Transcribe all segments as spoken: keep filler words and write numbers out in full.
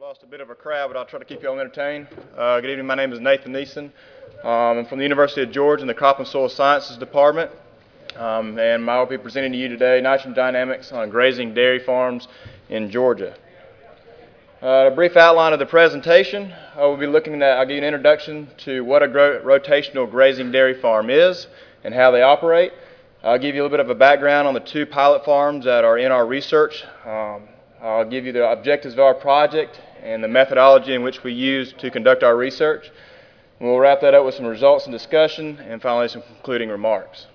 lost a bit of a crowd, but I'll try to keep you all entertained. Uh, good evening. My name is Nathan Neeson. Um, I'm from the University of Georgia in the Crop and Soil Sciences Department, um, and I will be presenting to you today nitrogen dynamics on grazing dairy farms in Georgia. Uh, a brief outline of the presentation. I will be looking at, I'll give you an introduction to what a gro rotational grazing dairy farm is and how they operate. I'll give you a little bit of a background on the two pilot farms that are in our research. Um, I'll give you the objectives of our project and the methodology in which we use to conduct our research. We'll wrap that up with some results and discussion, and finally some concluding remarks.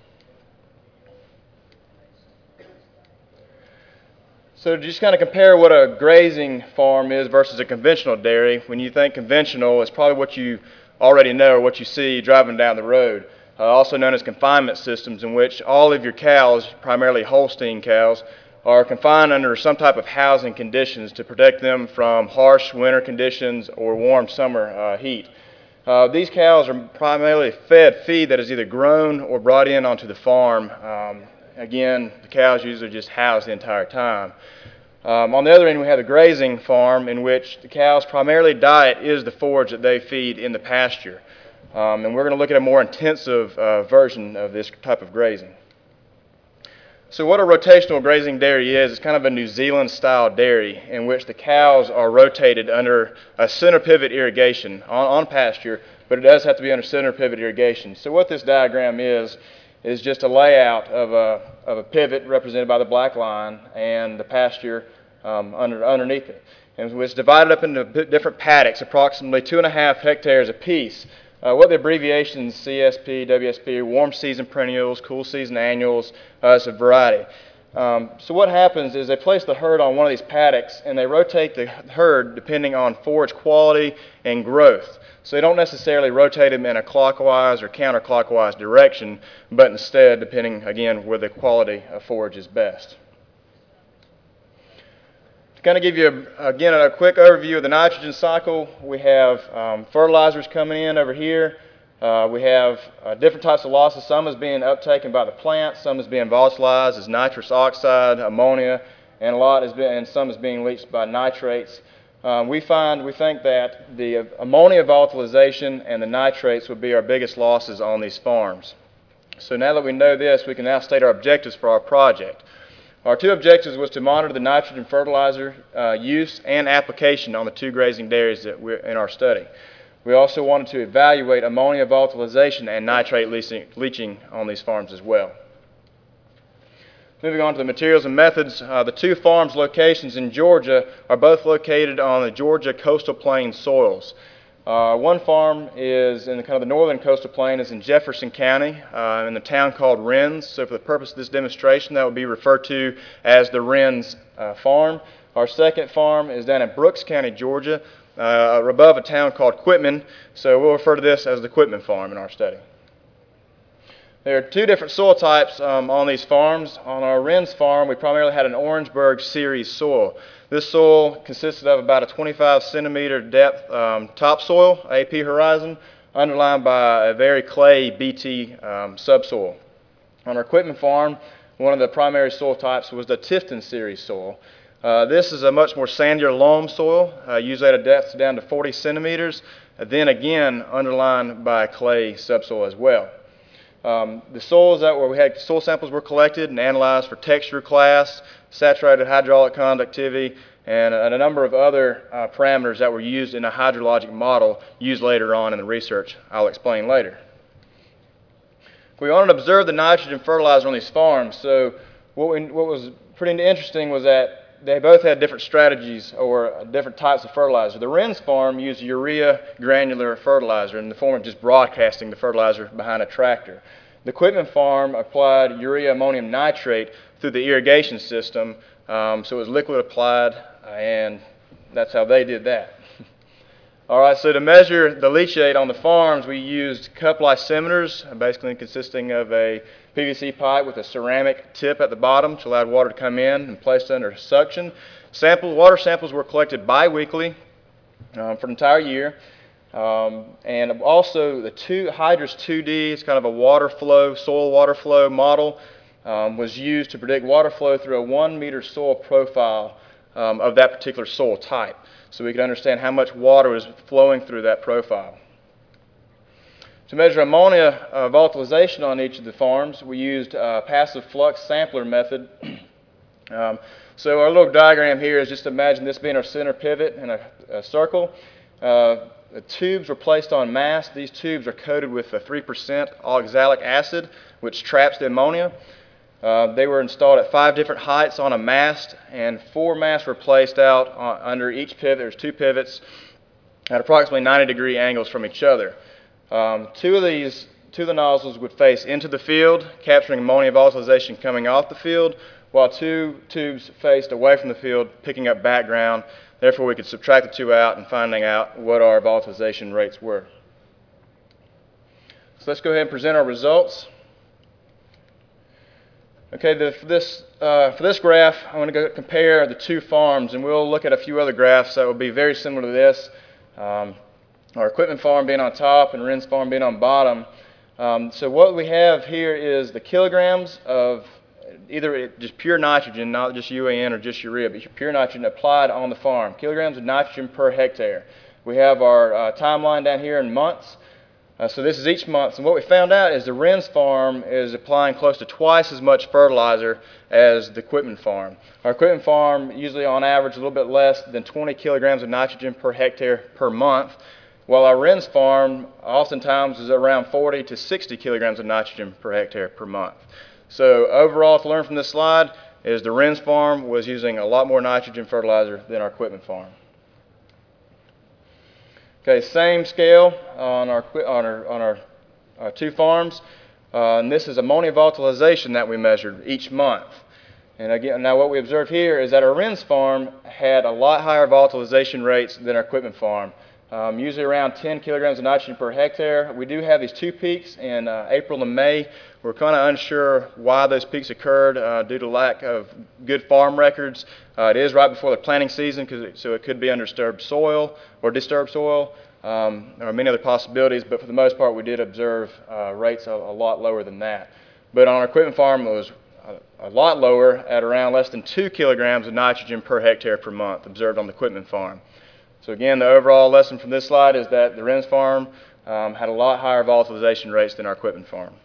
So to just kind of compare what a grazing farm is versus a conventional dairy, when you think conventional, it's probably what you already know or what you see driving down the road, uh, also known as confinement systems, in which all of your cows, primarily Holstein cows, are confined under some type of housing conditions to protect them from harsh winter conditions or warm summer uh, heat. Uh, these cows are primarily fed feed that is either grown or brought in onto the farm. Um, again, the cows usually just housed the entire time. Um, on the other end, we have the grazing farm, in which the cows' primarily diet is the forage that they feed in the pasture. Um, and we're going to look at a more intensive uh, version of this type of grazing. So what a rotational grazing dairy is, it's kind of a New Zealand style dairy in which the cows are rotated under a center pivot irrigation on, on pasture, but it does have to be under center pivot irrigation. So what this diagram is, is just a layout of a, of a pivot represented by the black line and the pasture um, under, underneath it. And it's divided up into different paddocks, approximately two and a half hectares apiece. Uh, what the abbreviations C S P, W S P, warm season perennials, cool season annuals, uh, it's a variety. Um, so what happens is they place the herd on one of these paddocks and they rotate the herd depending on forage quality and growth. So they don't necessarily rotate them in a clockwise or counterclockwise direction, but instead depending, again, where the quality of forage is best. Kind of give you, a, again, a quick overview of the nitrogen cycle. We have um, fertilizers coming in over here. Uh, we have uh, different types of losses. Some is being uptaken by the plant, some is being volatilized as nitrous oxide, ammonia, and a lot is being, and some is being leached by nitrates. Um, we find, we think that the ammonia volatilization and the nitrates would be our biggest losses on these farms. So now that we know this, we can now state our objectives for our project. Our two objectives was to monitor the nitrogen fertilizer uh, use and application on the two grazing dairies that we're in our study. We also wanted to evaluate ammonia volatilization and nitrate leaching, leaching on these farms as well. Moving on to the materials and methods, uh, the two farms locations in Georgia are both located on the Georgia coastal plain soils. Uh, one farm is in the kind of the northern coastal plain, is in Jefferson County, uh, in the town called Rennes. So for the purpose of this demonstration, that would be referred to as the Rennes uh, farm. Our second farm is down in Brooks County, Georgia, uh, above a town called Quitman. So we'll refer to this as the Quitman farm in our study. There are two different soil types um, on these farms. On our Rennes farm, we primarily had an Orangeburg series soil. This soil consisted of about a twenty-five centimeter depth um, topsoil, A P horizon, underlined by a very clay B T um, subsoil. On our Quitman farm, one of the primary soil types was the Tifton series soil. Uh, this is a much more sandier loam soil, uh, usually at a depth down to forty centimeters, then again underlined by a clay subsoil as well. Um, the soils that were, we had soil samples were collected and analyzed for texture class, saturated hydraulic conductivity, and a, and a number of other uh, parameters that were used in a hydrologic model used later on in the research I'll explain later. We wanted to observe the nitrogen fertilizer on these farms, so what, we, what was pretty interesting was that they both had different strategies or different types of fertilizer. The Rennes farm used urea granular fertilizer in the form of just broadcasting the fertilizer behind a tractor. The Quitman farm applied urea ammonium nitrate through the irrigation system, um, so it was liquid applied, and that's how they did that. All right, so to measure the leachate on the farms, we used cup lysimeters, basically consisting of a P V C pipe with a ceramic tip at the bottom to allow water to come in and placed under suction. Sample, water samples were collected bi-weekly um, for an entire year. Um, and also the two, Hydrus two D, it's kind of a water flow, soil water flow model, um, was used to predict water flow through a one meter soil profile um, of that particular soil type, so we could understand how much water was flowing through that profile. To measure ammonia uh, volatilization on each of the farms, we used a passive flux sampler method. um, so our little diagram here is just imagine this being our center pivot in a, a circle. Uh, the tubes were placed on mast. These tubes are coated with a three percent oxalic acid, which traps the ammonia. Uh, they were installed at five different heights on a mast, and four masts were placed out on, under each pivot. There's two pivots at approximately ninety degree angles from each other. Um, two of these, two of the nozzles would face into the field, capturing ammonia volatilization coming off the field, while two tubes faced away from the field, picking up background. Therefore, we could subtract the two out and finding out what our volatilization rates were. So let's go ahead and present our results. Okay, the, for, this, uh, for this graph, I want to go compare the two farms, and we'll look at a few other graphs that will be very similar to this. Um, our equipment farm being on top and Wren's farm being on bottom. Um, so what we have here is the kilograms of either just pure nitrogen, not just U A N or just urea, but pure nitrogen applied on the farm. Kilograms of nitrogen per hectare. We have our uh, timeline down here in months. Uh, so this is each month, and what we found out is the Wren's farm is applying close to twice as much fertilizer as the equipment farm. Our equipment farm usually on average a little bit less than twenty kilograms of nitrogen per hectare per month, while our Wren's farm oftentimes is around forty to sixty kilograms of nitrogen per hectare per month. So overall, to learn from this slide is the Wren's farm was using a lot more nitrogen fertilizer than our equipment farm. Okay, same scale on our on our on our, our two farms, uh, and this is ammonia volatilization that we measured each month. And again, now what we observed here is that our Wren's farm had a lot higher volatilization rates than our equipment farm. Um, usually around ten kilograms of nitrogen per hectare. We do have these two peaks in uh, April and May. We're kind of unsure why those peaks occurred uh, due to lack of good farm records. Uh, it is right before the planting season, cause it, so it could be undisturbed soil or disturbed soil. Um, there are many other possibilities, but for the most part we did observe uh, rates a, a lot lower than that. But on our equipment farm it was a, a lot lower at around less than two kilograms of nitrogen per hectare per month observed on the equipment farm. So again, the overall lesson from this slide is that the Wren's farm um, had a lot higher volatilization rates than our equipment farm.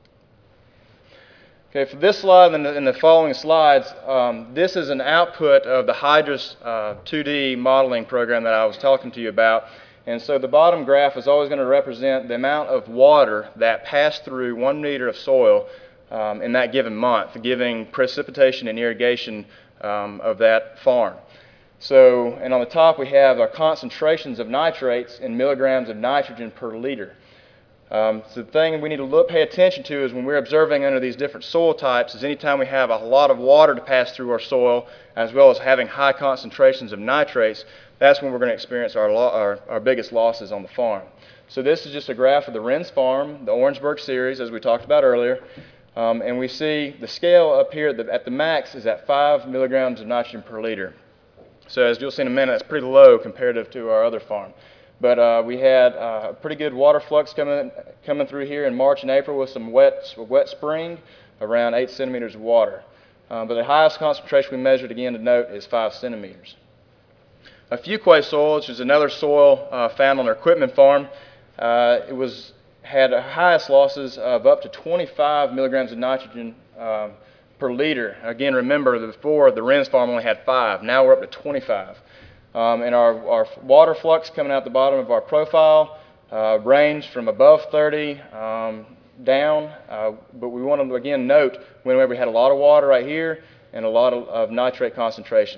Okay, for this slide and the, and the following slides, um, this is an output of the Hydrus uh, two D modeling program that I was talking to you about. And so the bottom graph is always going to represent the amount of water that passed through one meter of soil um, in that given month, giving precipitation and irrigation um, of that farm. So, and on the top we have our concentrations of nitrates in milligrams of nitrogen per liter. Um, so the thing we need to look, pay attention to is when we're observing under these different soil types is anytime we have a lot of water to pass through our soil as well as having high concentrations of nitrates, that's when we're going to experience our, our, our biggest losses on the farm. So this is just a graph of the Wren's farm, the Orangeburg series as we talked about earlier. Um, and we see the scale up here at the, at the max is at five milligrams of nitrogen per liter. So as you'll see in a minute, that's pretty low comparative to our other farm. But uh, we had uh, a pretty good water flux coming coming through here in March and April with some wet, wet spring, around eight centimeters of water. Um, but the highest concentration we measured, again to note, is five centimeters. A Fuquay soil, which is another soil uh, found on our equipment farm, uh, it was had the highest losses of up to twenty-five milligrams of nitrogen um, per liter. Again, remember that before the Wren's farm only had five. Now we're up to twenty-five. Um, and our, our water flux coming out the bottom of our profile uh, ranged from above thirty um, down. Uh, but we want to again note whenever we had a lot of water right here and a lot of, of nitrate concentration.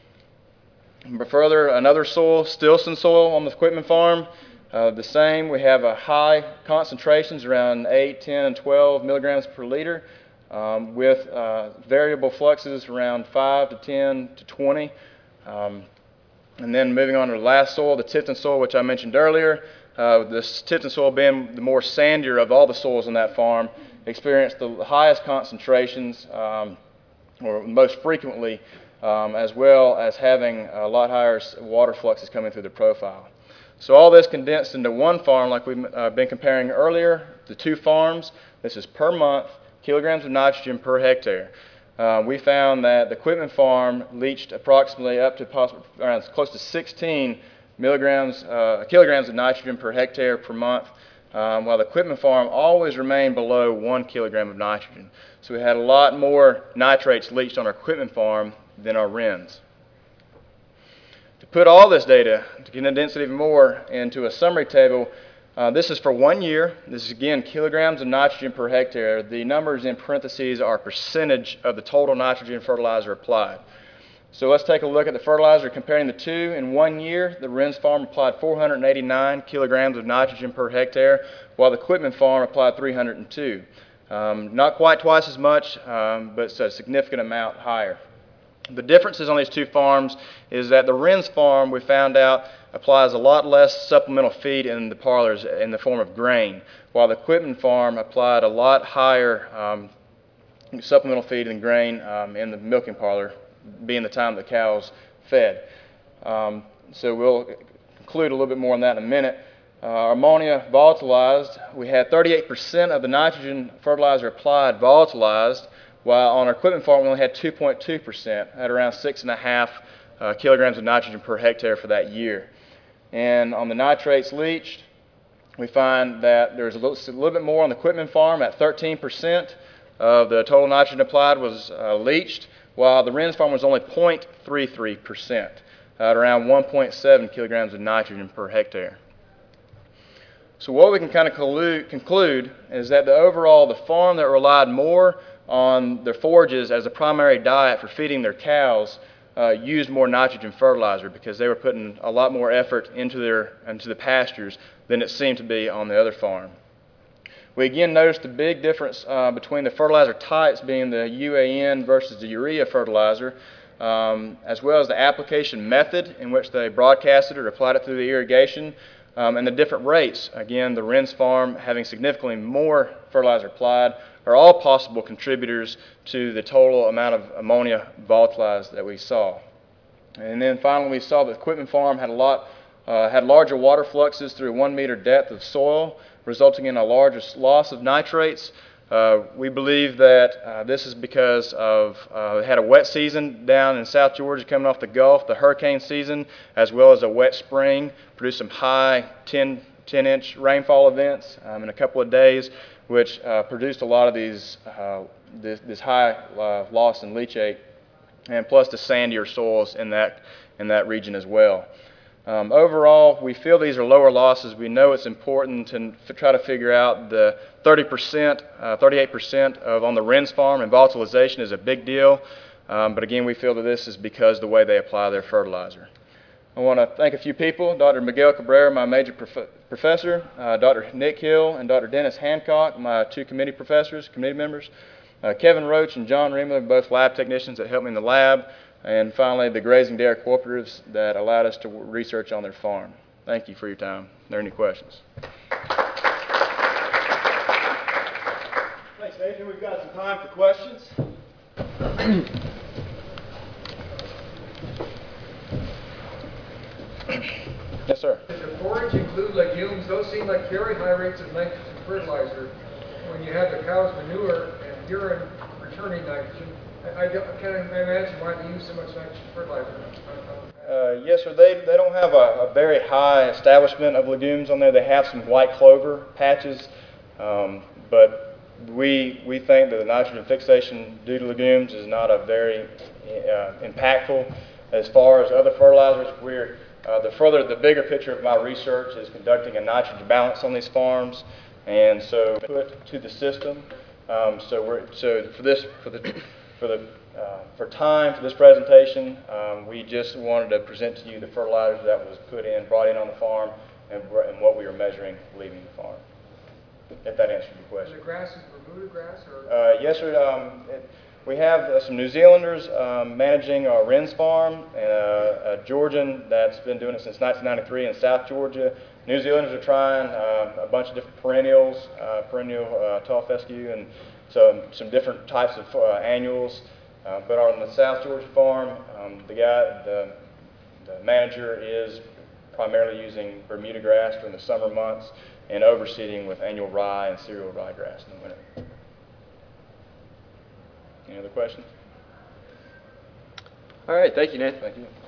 But further, another soil, Stilson soil on the equipment farm, uh, the same. We have a high concentrations around eight, ten, and twelve milligrams per liter. Um, with uh, variable fluxes around five to ten to twenty. Um, and then moving on to the last soil, the Tifton soil, which I mentioned earlier. Uh, this Tifton soil being the more sandier of all the soils on that farm, experienced the highest concentrations, um, or most frequently, um, as well as having a lot higher water fluxes coming through the profile. So all this condensed into one farm like we've uh, been comparing earlier, the two farms. This is per month, kilograms of nitrogen per hectare. uh, we found that the Quitman farm leached approximately up to possibly around close to sixteen milligrams, uh, kilograms of nitrogen per hectare per month, um, while the Quitman farm always remained below one kilogram of nitrogen. So we had a lot more nitrates leached on our Quitman farm than our Wrens. To put all this data, to condense it even more into a summary table, uh, this is for one year. This is again kilograms of nitrogen per hectare. The numbers in parentheses are percentage of the total nitrogen fertilizer applied. So let's take a look at the fertilizer comparing the two. In one year, the Wrens farm applied four hundred eighty-nine kilograms of nitrogen per hectare, while the Quitman farm applied three hundred two. Um, not quite twice as much, um, but it's a significant amount higher. The differences on these two farms is that the Wrens farm, we found out, applies a lot less supplemental feed in the parlors in the form of grain, while the Quitman farm applied a lot higher um, supplemental feed and grain um, in the milking parlor, being the time the cows fed. Um, so we'll conclude a little bit more on that in a minute. Uh, ammonia volatilized, we had thirty-eight percent of the nitrogen fertilizer applied volatilized, while on our Quitman farm we only had two point two percent, at around six and a half uh, kilograms of nitrogen per hectare for that year. And on the nitrates leached, we find that there's a little, a little bit more on the Quitman farm at thirteen percent of the total nitrogen applied was uh, leached, while the Wrens farm was only zero point three three percent, at around one point seven kilograms of nitrogen per hectare. So what we can kind of collude, conclude is that the overall, the farm that relied more on their forages as a primary diet for feeding their cows uh, used more nitrogen fertilizer because they were putting a lot more effort into, their, into the pastures than it seemed to be on the other farm. We again noticed a big difference uh, between the fertilizer types, being the U A N versus the urea fertilizer, um, as well as the application method in which they broadcasted or applied it through the irrigation, um, and the different rates. Again, the Wrens farm having significantly more fertilizer applied are all possible contributors to the total amount of ammonia volatilized that we saw. And then finally we saw that the Quitman farm had a lot, uh, had larger water fluxes through one meter depth of soil, resulting in a larger loss of nitrates. Uh, we believe that uh, this is because of uh, had a wet season down in South Georgia coming off the Gulf, the hurricane season, as well as a wet spring, produced some high ten inch rainfall events um, in a couple of days, which uh, produced a lot of these uh, this, this high uh, loss in leachate, and plus the sandier soils in that in that region as well. Um, overall, we feel these are lower losses. We know it's important to f try to figure out the thirty percent, uh, thirty-eight percent of on the Wrens farm, and volatilization is a big deal. Um, but again, we feel that this is because of the way they apply their fertilizer. I want to thank a few people: Doctor Miguel Cabrera, my major prof professor, uh, Doctor Nick Hill, and Doctor Dennis Hancock, my two committee professors, committee members, uh, Kevin Roach and John Reemler, both lab technicians that helped me in the lab. And finally, the grazing dairy cooperatives that allowed us to research on their farm. Thank you for your time. Are there any questions? Thanks, Nathan. We've got some time for questions. Yes, sir. Does the forage include legumes? Those seem like very high rates of nitrogen fertilizer when you have the cow's manure and urine returning nitrogen. I, I can't imagine why they use so much nitrogen fertilizer. Uh, yes, sir. They, they don't have a, a very high establishment of legumes on there. They have some white clover patches, um, but we, we think that the nitrogen fixation due to legumes is not a very uh, impactful. As far as other fertilizers, we're, uh, the further, the bigger picture of my research is conducting a nitrogen balance on these farms, and so put to the system. Um, so we're so for this for the For, the, uh, for time for this presentation, um, we just wanted to present to you the fertilizer that was put in, brought in on the farm, and, and what we were measuring leaving the farm. If that answered your question. And the grass is Bermuda grass? Or? Uh, yes, sir. Um, it, we have uh, some New Zealanders um, managing our Wrens farm, and uh, a Georgian that's been doing it since nineteen ninety-three in South Georgia. New Zealanders are trying uh, a bunch of different perennials, uh, perennial uh, tall fescue, and so some different types of uh, annuals. Uh, but on the South Georgia farm, um, the guy, the, the manager is primarily using Bermuda grass during the summer months and overseeding with annual rye and cereal ryegrass in the winter. Any other questions? All right, thank you, Nathan. Thank you.